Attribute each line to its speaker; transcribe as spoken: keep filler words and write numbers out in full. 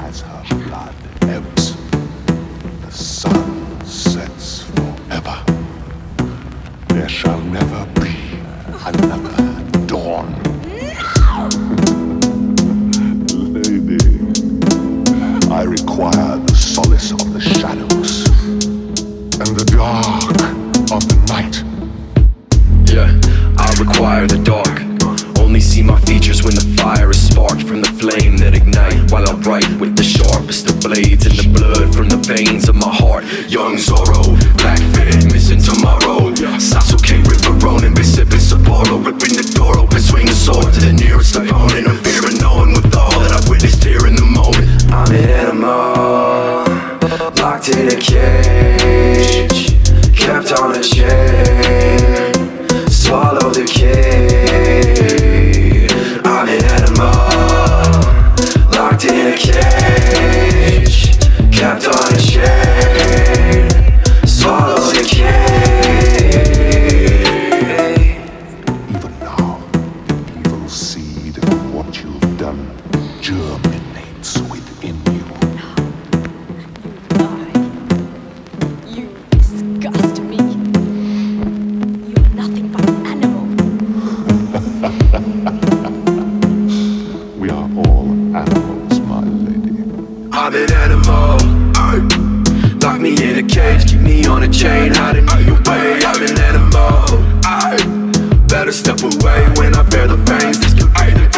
Speaker 1: as her blood ebbs, the sun sets forever. There shall never be another dawn. Lady, I require the solace of the shadows and the dark of the night.
Speaker 2: Yeah, I require the dark. Only see my features when the fire is sparked from the flame that ignite. While I write with the sharpest of blades and the blood from the veins of my heart. Young Zorro, black fit, missing tomorrow. Sasuke, River Ronin, been sipping Sapporo, ripping the door open, swinging sword to the nearest opponent. I'm fearing knowing with all that I witnessed here in the moment. I'm an animal, locked in a cage, kept on a chain, swallow the key. I'm an animal, locked in a cage, kept on a chain, swallow the key.
Speaker 1: Even now, the evil seed of what you've done germinates within you.
Speaker 3: You disgust me. You're nothing but an animal.
Speaker 1: We are all animals, my lady.
Speaker 2: I'm an animal, ay. Lock me in a cage, keep me on a chain, hiding me away. I'm an animal, ay. Better step away when I bear the fangs. This could be the